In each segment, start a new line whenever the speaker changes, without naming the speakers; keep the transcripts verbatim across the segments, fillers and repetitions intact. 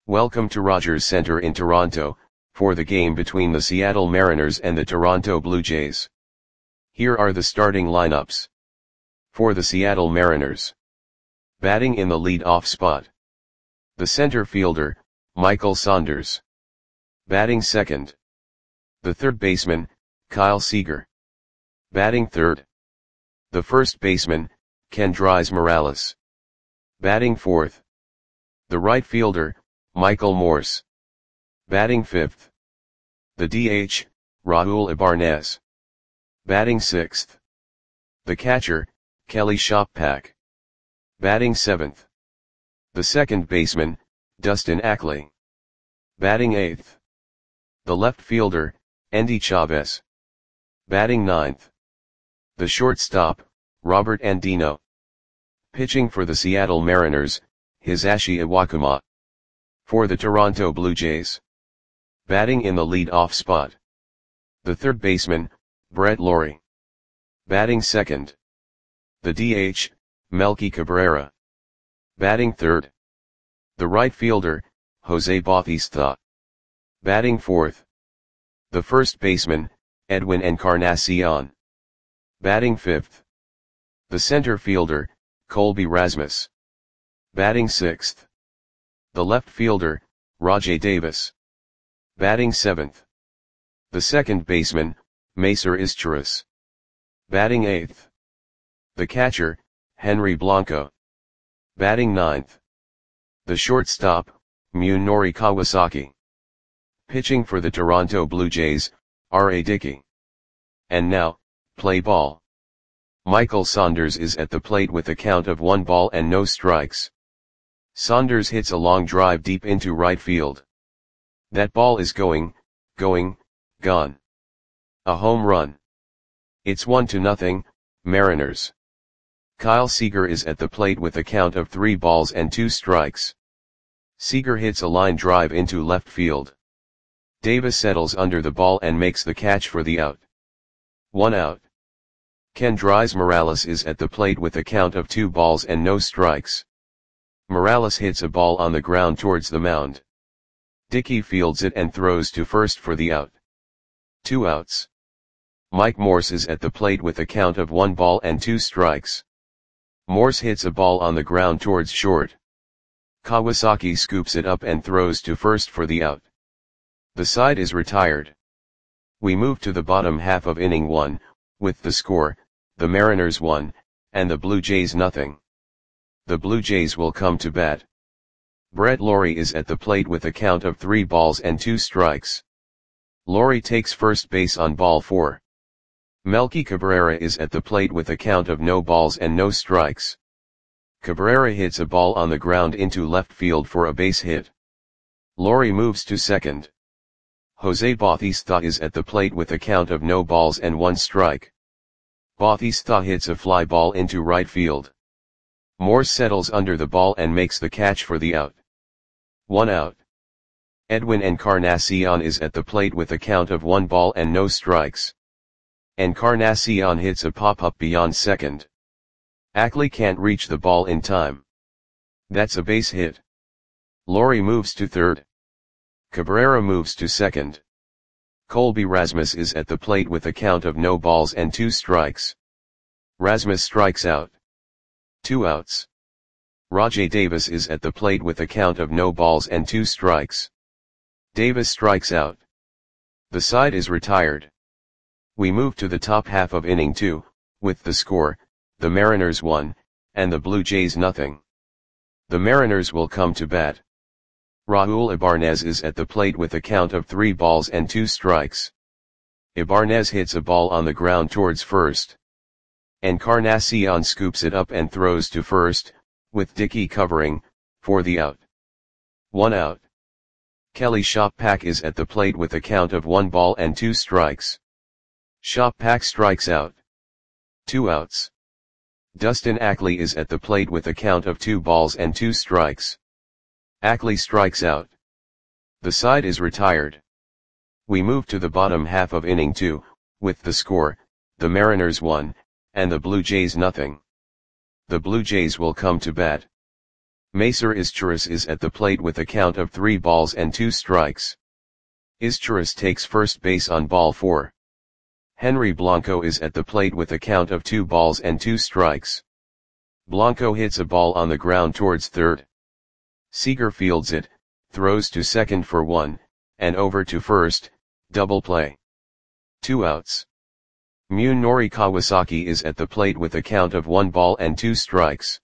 Welcome to Rogers Centre in Toronto, for the game between the Seattle Mariners and the Toronto Blue Jays. Here are the starting lineups. For the Seattle Mariners. Batting in the lead-off spot. The center fielder, Michael Saunders. Batting second. The third baseman, Kyle Seager. Batting third. The first baseman, Kendrys Morales. Batting fourth. The right fielder, Michael Morse. Batting fifth. The D H, Raul Ibanez. Batting sixth. The catcher, Kelly Shoppak. Batting seventh. The second baseman, Dustin Ackley. Batting eighth. The left fielder, Endy Chavez. Batting ninth. The shortstop, Robert Andino. Pitching for the Seattle Mariners, Hisashi Iwakuma. For the Toronto Blue Jays. Batting in the lead-off spot. The third baseman, Brett Lawrie. Batting second. The D H, Melky Cabrera. Batting third. The right fielder, Jose Bautista. Batting fourth. The first baseman, Edwin Encarnacion. Batting fifth. The center fielder, Colby Rasmus. Batting sixth. The left fielder, Rajai Davis. Batting seventh. The second baseman, Macer Izturis. Batting eighth. The catcher, Henry Blanco. Batting ninth. The shortstop, Munenori Kawasaki. Pitching for the Toronto Blue Jays, R A Dickey. And now, play ball. Michael Saunders is at the plate with a count of one ball and no strikes. Saunders hits a long drive deep into right field. That ball is going, going, gone. A home run. It's one to nothing, Mariners. Kyle Seager is at the plate with a count of three balls and two strikes. Seager hits a line drive into left field. Davis settles under the ball and makes the catch for the out. One out. Kendrys Morales is at the plate with a count of two balls and no strikes. Morales hits a ball on the ground towards the mound. Dickey fields it and throws to first for the out. Two outs. Mike Morse is at the plate with a count of one ball and two strikes. Morse hits a ball on the ground towards short. Kawasaki scoops it up and throws to first for the out. The side is retired. We move to the bottom half of inning one, with the score, the Mariners one, and the Blue Jays nothing. The Blue Jays will come to bat. Brett Lawrie is at the plate with a count of three balls and two strikes. Lawrie takes first base on ball four. Melky Cabrera is at the plate with a count of no balls and no strikes. Cabrera hits a ball on the ground into left field for a base hit. Lawrie moves to second. Jose Bautista is at the plate with a count of no balls and one strike. Bautista hits a fly ball into right field. Morse settles under the ball and makes the catch for the out. One out. Edwin Encarnacion is at the plate with a count of one ball and no strikes. Encarnacion hits a pop-up beyond second. Ackley can't reach the ball in time. That's a base hit. Lawrie moves to third. Cabrera moves to second. Colby Rasmus is at the plate with a count of no balls and two strikes. Rasmus strikes out. Two outs. Rajai Davis is at the plate with a count of no balls and two strikes. Davis strikes out. The side is retired. We move to the top half of inning two, with the score, the Mariners one, and the Blue Jays nothing. The Mariners will come to bat. Raul Ibanez is at the plate with a count of three balls and two strikes. Ibanez hits a ball on the ground towards first. Encarnacion scoops it up and throws to first, with Dickey covering, for the out. One out. Kelly Shoppak is at the plate with a count of one ball and two strikes. Shoppak strikes out. Two outs. Dustin Ackley is at the plate with a count of two balls and two strikes. Ackley strikes out. The side is retired. We move to the bottom half of inning two, with the score, the Mariners one, and the Blue Jays nothing. The Blue Jays will come to bat. Macer Izturis is at the plate with a count of three balls and two strikes. Izturis takes first base on ball four. Henry Blanco is at the plate with a count of two balls and two strikes. Blanco hits a ball on the ground towards third. Seager fields it, throws to second for one, and over to first, double play. Two outs. Munenori Kawasaki is at the plate with a count of one ball and two strikes.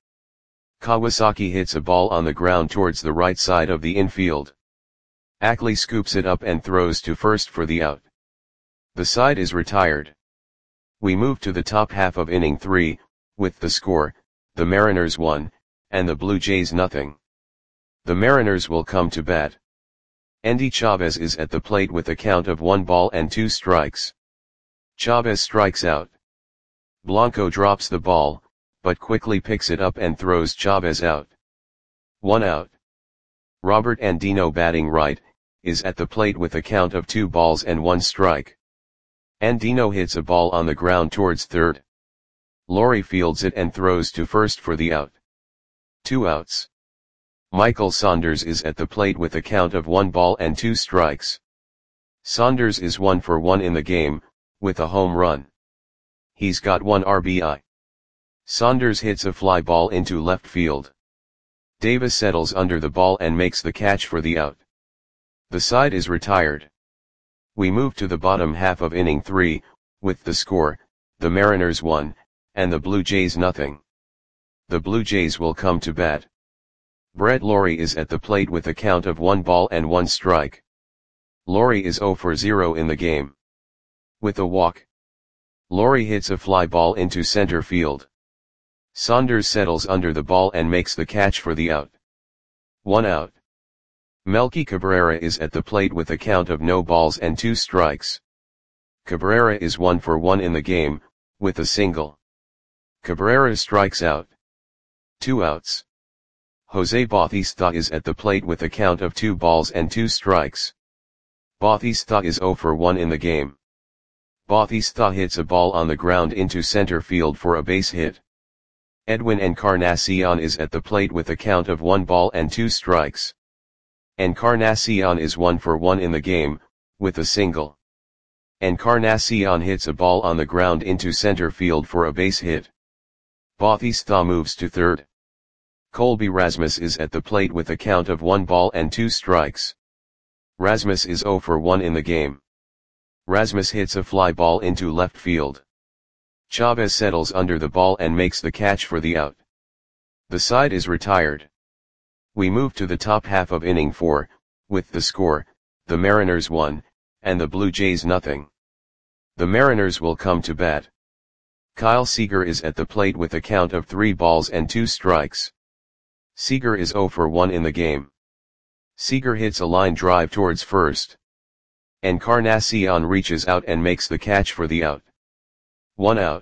Kawasaki hits a ball on the ground towards the right side of the infield. Ackley scoops it up and throws to first for the out. The side is retired. We move to the top half of inning three, with the score, the Mariners one, and the Blue Jays nothing. The Mariners will come to bat. Endy Chavez is at the plate with a count of one ball and two strikes. Chavez strikes out. Blanco drops the ball, but quickly picks it up and throws Chavez out. One out. Robert Andino, batting right, is at the plate with a count of two balls and one strike. Andino hits a ball on the ground towards third. Laurie fields it and throws to first for the out. Two outs. Michael Saunders is at the plate with a count of one ball and two strikes. Saunders is one for one in the game, with a home run. He's got one R B I. Saunders hits a fly ball into left field. Davis settles under the ball and makes the catch for the out. The side is retired. We move to the bottom half of inning three, with the score, the Mariners one, and the Blue Jays nothing. The Blue Jays will come to bat. Brett Lawrie is at the plate with a count of one ball and one strike. Lawrie is zero for zero in the game. With a walk, Lawrie hits a fly ball into center field. Saunders settles under the ball and makes the catch for the out. One out. Melky Cabrera is at the plate with a count of no balls and two strikes. Cabrera is one for one in the game, with a single. Cabrera strikes out. Two outs. Jose Bautista is at the plate with a count of two balls and two strikes. Bautista is zero for one in the game. Bautista hits a ball on the ground into center field for a base hit. Edwin Encarnacion is at the plate with a count of one ball and two strikes. Encarnacion is one for one in the game, with a single. Encarnacion hits a ball on the ground into center field for a base hit. Bautista moves to third. Colby Rasmus is at the plate with a count of one ball and two strikes. Rasmus is zero for one in the game. Rasmus hits a fly ball into left field. Chavez settles under the ball and makes the catch for the out. The side is retired. We move to the top half of inning four, with the score, the Mariners one, and the Blue Jays nothing. The Mariners will come to bat. Kyle Seager is at the plate with a count of three balls and two strikes. Seager is zero for one in the game. Seager hits a line drive towards first. Encarnacion reaches out and makes the catch for the out. One out.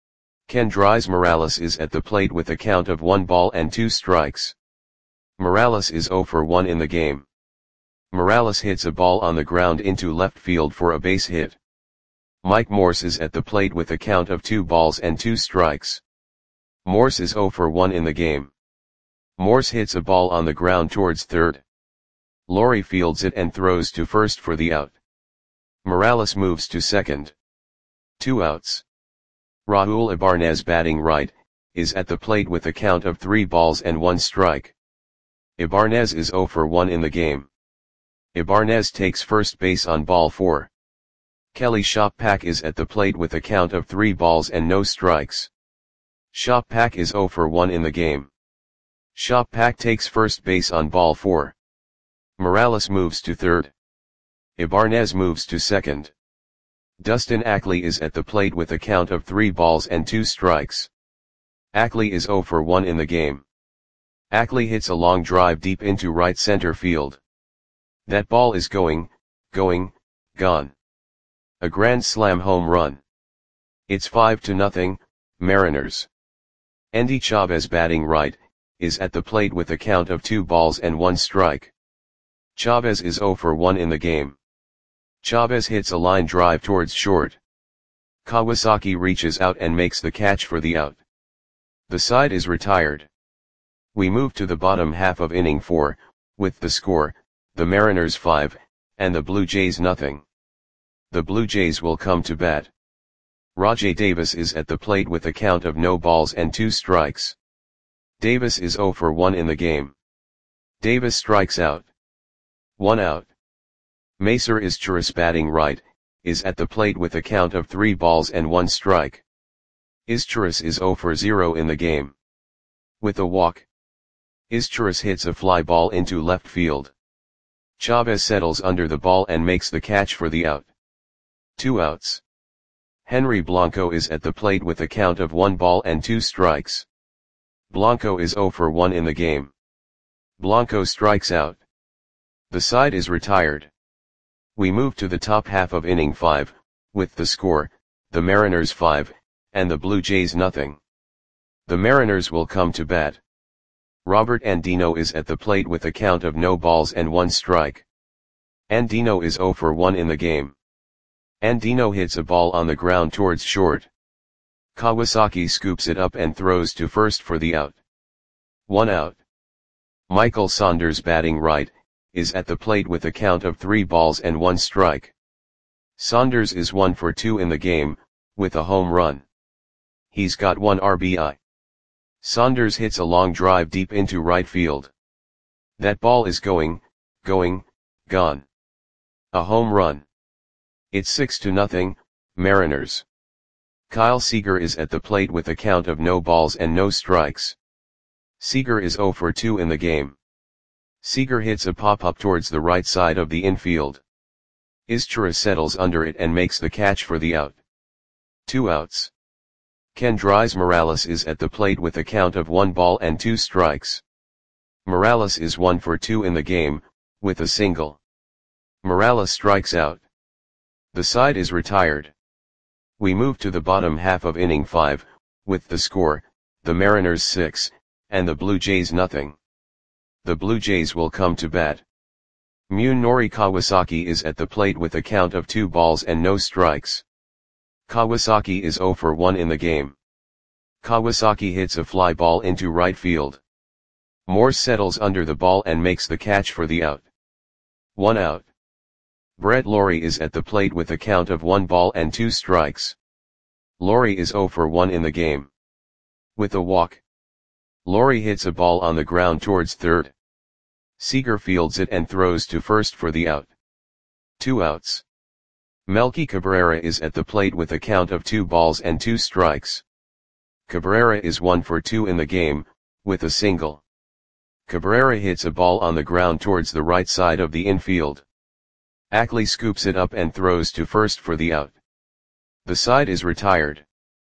Kendrys Morales is at the plate with a count of one ball and two strikes. Morales is zero for one in the game. Morales hits a ball on the ground into left field for a base hit. Mike Morse is at the plate with a count of two balls and two strikes. Morse is zero for one in the game. Morse hits a ball on the ground towards third. Lawrie fields it and throws to first for the out. Morales moves to second. Two outs. Raul Ibanez, batting right, is at the plate with a count of three balls and one strike. Ibanez is zero for one in the game. Ibanez takes first base on ball four. Kelly Shoppak is at the plate with a count of three balls and no strikes. Shoppak is zero for one in the game. Shoppak takes first base on ball four. Morales moves to third. Ibanez moves to second. Dustin Ackley is at the plate with a count of three balls and two strikes. Ackley is zero for one in the game. Ackley hits a long drive deep into right center field. That ball is going, going, gone. A grand slam home run. It's five to nothing, Mariners. Endy Chavez, batting right, is at the plate with a count of two balls and one strike. Chavez is zero for one in the game. Chavez hits a line drive towards short. Kawasaki reaches out and makes the catch for the out. The side is retired. We move to the bottom half of inning four, with the score, the Mariners five, and the Blue Jays nothing. The Blue Jays will come to bat. Rajai Davis is at the plate with a count of no balls and two strikes. Davis is zero for one in the game. Davis strikes out. One out. Macer Izturis, batting right, is at the plate with a count of three balls and one strike. Izturis is zero for zero in the game. With a walk, Izturis hits a fly ball into left field. Chavez settles under the ball and makes the catch for the out. Two outs. Henry Blanco is at the plate with a count of one ball and two strikes. Blanco is zero for one in the game. Blanco strikes out. The side is retired. We move to the top half of inning five, with the score, the Mariners five, and the Blue Jays nothing. The Mariners will come to bat. Robert Andino is at the plate with a count of no balls and one strike. Andino is zero for one in the game. Andino hits a ball on the ground towards short. Kawasaki scoops it up and throws to first for the out. One out. Michael Saunders, batting right, is at the plate with a count of three balls and one strike. Saunders is one for two in the game, with a home run. He's got one R B I. Saunders hits a long drive deep into right field. That ball is going, going, gone. A home run. It's six to nothing, Mariners. Kyle Seager is at the plate with a count of no balls and no strikes. Seager is zero for two in the game. Seager hits a pop-up towards the right side of the infield. Izturis settles under it and makes the catch for the out. Two outs. Kendrys Morales is at the plate with a count of one ball and two strikes. Morales is one for two in the game, with a single. Morales strikes out. The side is retired. We move to the bottom half of inning five, with the score, the Mariners six, and the Blue Jays nothing. The Blue Jays will come to bat. Munenori Kawasaki is at the plate with a count of two balls and no strikes. Kawasaki is zero for one in the game. Kawasaki hits a fly ball into right field. Morse settles under the ball and makes the catch for the out. One out. Brett Lawrie is at the plate with a count of one ball and two strikes. Lawrie is zero for one in the game. With a walk, Lawrie hits a ball on the ground towards third. Seager fields it and throws to first for the out. Two outs. Melky Cabrera is at the plate with a count of two balls and two strikes. Cabrera is one for two in the game, with a single. Cabrera hits a ball on the ground towards the right side of the infield. Ackley scoops it up and throws to first for the out. The side is retired.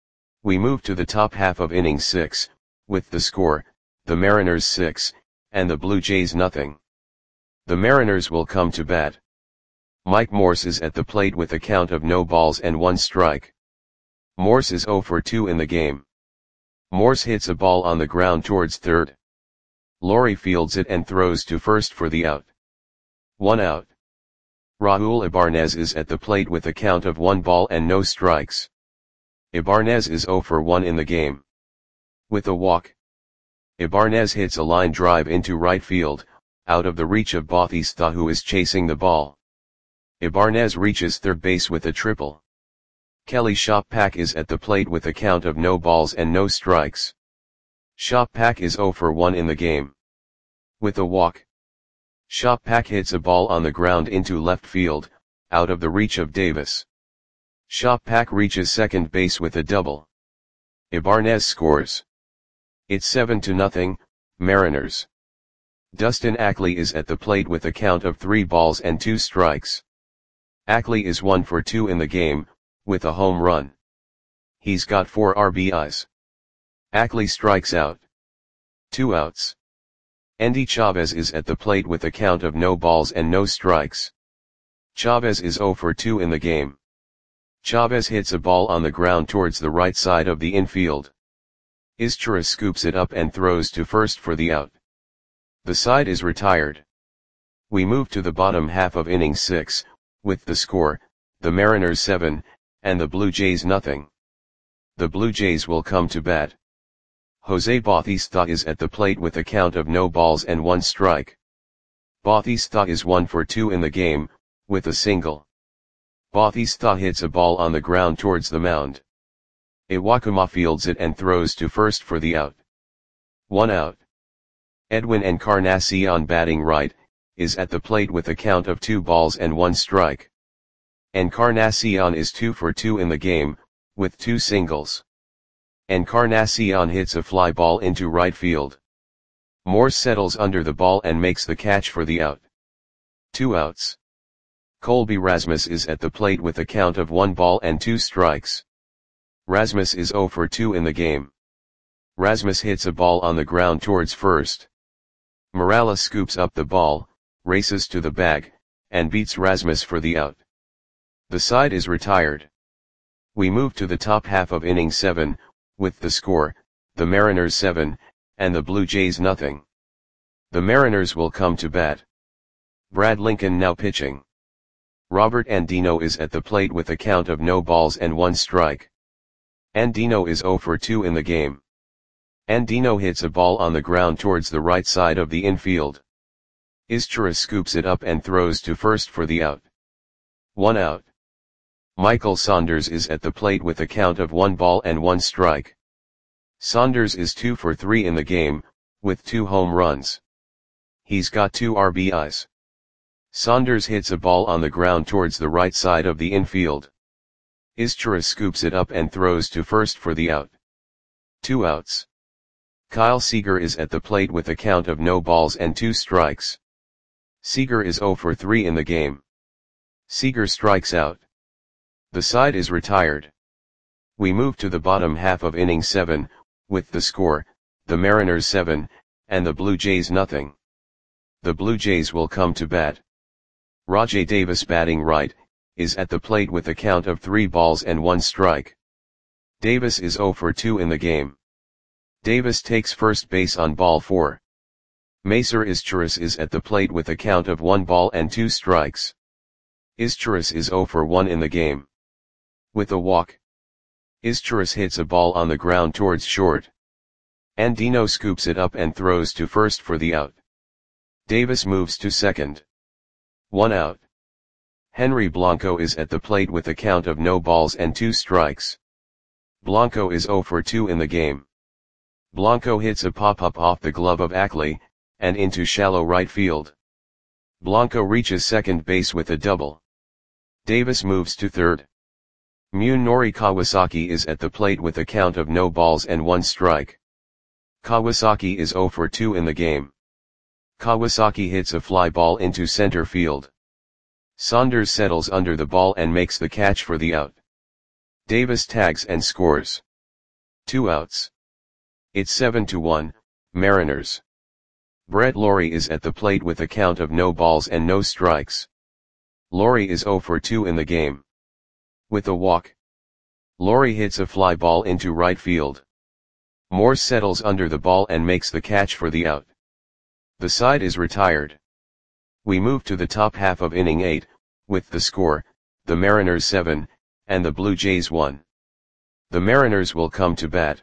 We move to the top half of inning six, with the score, the Mariners six, and the Blue Jays nothing. The Mariners will come to bat. Mike Morse is at the plate with a count of no balls and one strike. Morse is zero for two in the game. Morse hits a ball on the ground towards third. Lawrie fields it and throws to first for the out. One out. Raul Ibanez is at the plate with a count of one ball and no strikes. Ibanez is zero for one in the game. With a walk, Ibanez hits a line drive into right field, out of the reach of Bautista, who is chasing the ball. Ibanez reaches third base with a triple. Kelly Shopak is at the plate with a count of no balls and no strikes. Shopak is zero for one in the game. With a walk, Shopak hits a ball on the ground into left field, out of the reach of Davis. Shopak reaches second base with a double. Ibanez scores. It's seven to nothing, Mariners. Dustin Ackley is at the plate with a count of three balls and two strikes. Ackley is one for two in the game, with a home run. He's got four R B Is. Ackley strikes out. Two outs. Endy Chavez is at the plate with a count of no balls and no strikes. Chavez is zero for two in the game. Chavez hits a ball on the ground towards the right side of the infield. Izturis scoops it up and throws to first for the out. The side is retired. We move to the bottom half of inning six, with the score, the Mariners seven, and the Blue Jays nothing. The Blue Jays will come to bat. Jose Bautista is at the plate with a count of no balls and one strike. Bautista is one for two in the game, with a single. Bautista hits a ball on the ground towards the mound. Iwakuma fields it and throws to first for the out. One out. Edwin Encarnacion, batting right, is at the plate with a count of two balls and one strike. Encarnacion is two for two in the game, with two singles. Encarnacion hits a fly ball into right field. Morse settles under the ball and makes the catch for the out. Two outs. Colby Rasmus is at the plate with a count of one ball and two strikes. Rasmus is zero for two in the game. Rasmus hits a ball on the ground towards first. Morales scoops up the ball, races to the bag, and beats Rasmus for the out. The side is retired. We move to the top half of inning seven, with the score, the Mariners seven, and the Blue Jays nothing. The Mariners will come to bat. Brad Lincoln now pitching. Robert Andino is at the plate with a count of no balls and one strike. Andino is zero for two in the game. Andino hits a ball on the ground towards the right side of the infield. Izturis scoops it up and throws to first for the out. One out. Michael Saunders is at the plate with a count of one ball and one strike. Saunders is two for three in the game, with two home runs. He's got two R B Is. Saunders hits a ball on the ground towards the right side of the infield. Izturis scoops it up and throws to first for the out. Two outs. Kyle Seager is at the plate with a count of no balls and two strikes. Seager is zero for three in the game. Seager strikes out. The side is retired. We move to the bottom half of inning seven, with the score, the Mariners seven, and the Blue Jays nothing. The Blue Jays will come to bat. Rajai Davis, batting right, is at the plate with a count of three balls and one strike. Davis is zero for two in the game. Davis takes first base on ball four. Macer Izturis is at the plate with a count of one ball and two strikes. Izturis is zero for one in the game. With a walk. Izturis hits a ball on the ground towards short. Andino scoops it up and throws to first for the out. Davis moves to second. One out. Henry Blanco is at the plate with a count of no balls and two strikes. Blanco is zero for two in the game. Blanco hits a pop-up off the glove of Ackley, and into shallow right field. Blanco reaches second base with a double. Davis moves to third. Munenori Kawasaki is at the plate with a count of no balls and one strike. Kawasaki is zero for two in the game. Kawasaki hits a fly ball into center field. Saunders settles under the ball and makes the catch for the out. Davis tags and scores. Two outs. It's seven to one, Mariners. Brett Lawrie is at the plate with a count of no balls and no strikes. Lawrie is zero for two in the game. With a walk. Lawrie hits a fly ball into right field. Morse settles under the ball and makes the catch for the out. The side is retired. We move to the top half of inning eight, with the score, the Mariners seven, and the Blue Jays one. The Mariners will come to bat.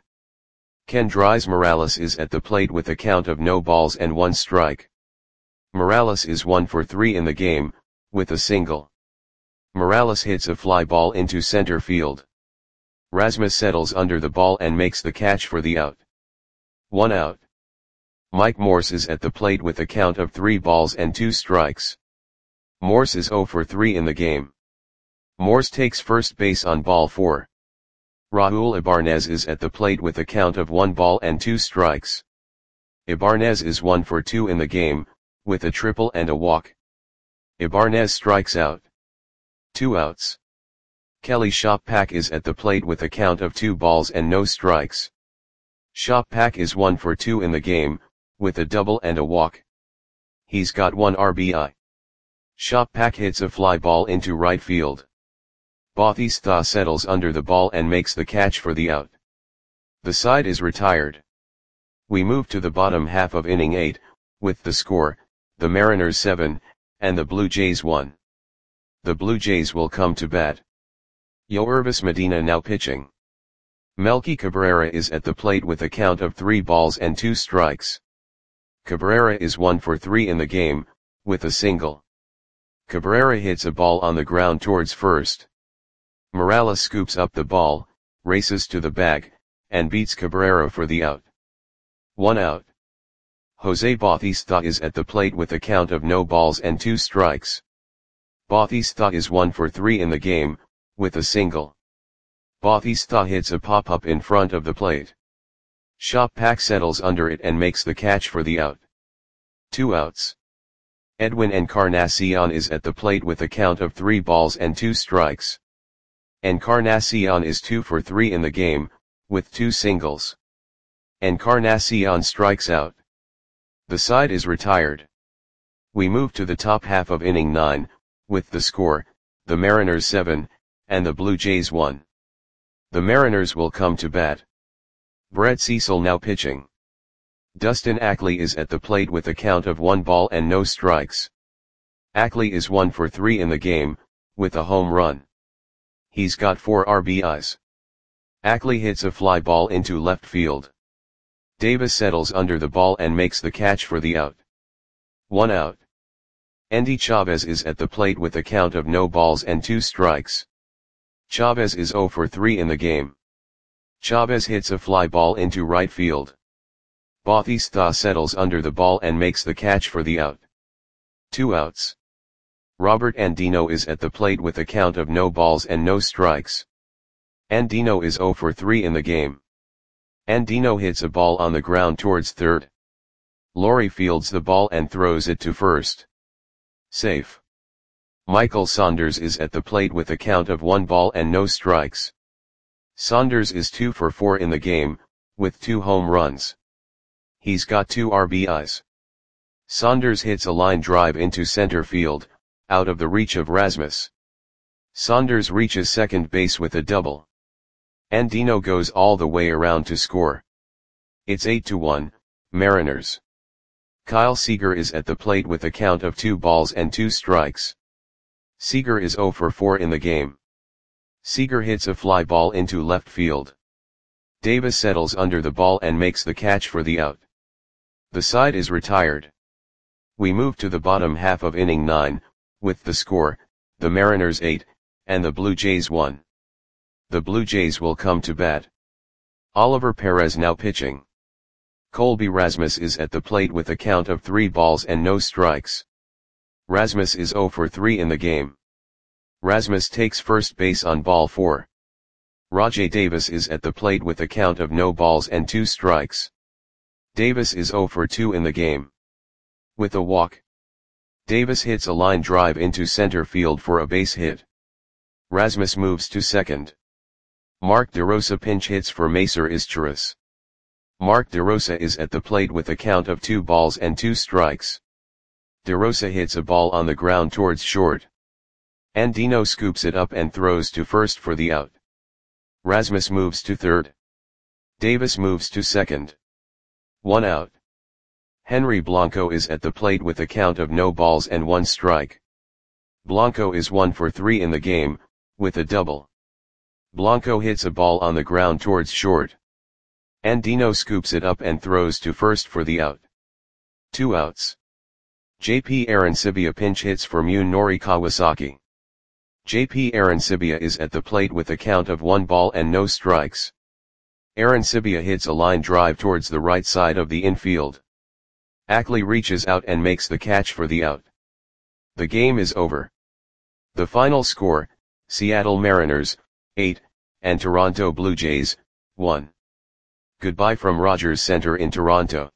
Kendrys Morales is at the plate with a count of no balls and one strike. Morales is one for three in the game, with a single. Morales hits a fly ball into center field. Rasmus settles under the ball and makes the catch for the out. One out. Mike Morse is at the plate with a count of three balls and two strikes. Morse is zero for three in the game. Morse takes first base on ball four. Raul Ibanez is at the plate with a count of one ball and two strikes. Ibanez is one for two in the game, with a triple and a walk. Ibanez strikes out. Two outs. Kelly Shoppak is at the plate with a count of two balls and no strikes. Shoppak is one for two in the game, with a double and a walk. He's got one R B I. Shoppak hits a fly ball into right field. Bautista settles under the ball and makes the catch for the out. The side is retired. We move to the bottom half of inning eight, with the score, the Mariners seven, and the Blue Jays one. The Blue Jays will come to bat. Yoervis Medina now pitching. Melky Cabrera is at the plate with a count of three balls and two strikes. Cabrera is one for three in the game, with a single. Cabrera hits a ball on the ground towards first. Morales scoops up the ball, races to the bag, and beats Cabrera for the out. One out. Jose Bautista is at the plate with a count of no balls and two strikes. Bautista is one for three in the game, with a single. Bautista hits a pop-up in front of the plate. Shopak settles under it and makes the catch for the out. Two outs. Edwin Encarnacion is at the plate with a count of three balls and two strikes. Encarnacion is two for three in the game, with two singles. Encarnacion strikes out. The side is retired. We move to the top half of inning nine, with the score, the Mariners seven, and the Blue Jays one. The Mariners will come to bat. Brett Cecil now pitching. Dustin Ackley is at the plate with a count of one ball and no strikes. Ackley is one for three in the game, with a home run. He's got four R B Is. Ackley hits a fly ball into left field. Davis settles under the ball and makes the catch for the out. One out. Endy Chavez is at the plate with a count of no balls and two strikes. Chavez is zero for three in the game. Chavez hits a fly ball into right field. Bautista settles under the ball and makes the catch for the out. Two outs. Robert Andino is at the plate with a count of no balls and no strikes. Andino is zero for three in the game. Andino hits a ball on the ground towards third. Laurie fields the ball and throws it to first. Safe. Michael Saunders is at the plate with a count of one ball and no strikes. Saunders is two for four in the game, with two home runs. He's got two R B Is. Saunders hits a line drive into center field, out of the reach of Rasmus. Saunders reaches second base with a double. Andino goes all the way around to score. It's eight to one, Mariners. Kyle Seager is at the plate with a count of two balls and two strikes. Seager is zero for four in the game. Seager hits a fly ball into left field. Davis settles under the ball and makes the catch for the out. The side is retired. We move to the bottom half of inning nine, with the score, the Mariners eight, and the Blue Jays one. The Blue Jays will come to bat. Oliver Perez now pitching. Colby Rasmus is at the plate with a count of three balls and no strikes. Rasmus is zero for three in the game. Rasmus takes first base on ball four. Rajai Davis is at the plate with a count of no balls and two strikes. Davis is zero for two in the game. With a walk. Davis hits a line drive into center field for a base hit. Rasmus moves to second. Mark DeRosa pinch hits for Macer Izturis. Mark DeRosa is at the plate with a count of two balls and two strikes. DeRosa hits a ball on the ground towards short. Andino scoops it up and throws to first for the out. Rasmus moves to third. Davis moves to second. One out. Henry Blanco is at the plate with a count of no balls and one strike. Blanco is one for three in the game, with a double. Blanco hits a ball on the ground towards short. Andino scoops it up and throws to first for the out. Two outs. J P Arancibia pinch hits for Munenori Kawasaki. J P Arancibia is at the plate with a count of one ball and no strikes. Arancibia hits a line drive towards the right side of the infield. Ackley reaches out and makes the catch for the out. The game is over. The final score, Seattle Mariners, eight, and Toronto Blue Jays, one. Goodbye from Rogers Center in Toronto.